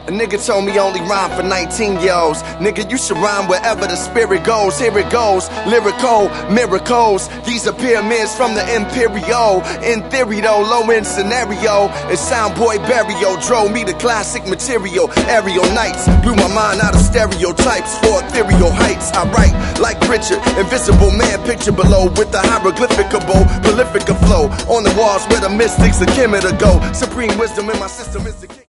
A nigga told me only rhyme for 19-year-olds. Nigga, you should rhyme wherever the spirit goes. Here it goes, lyrical miracles. These are pyramids from the Imperial. In theory though, low-end scenario. And Soundboy Barrio drove me to classic material. Aerial nights blew my mind out of stereotypes. For ethereal heights, I write like Richard. Invisible man picture below with the hieroglyphicable, prolific flow. On the walls where the mystics are Kemet to go. Supreme wisdom in my system is the king.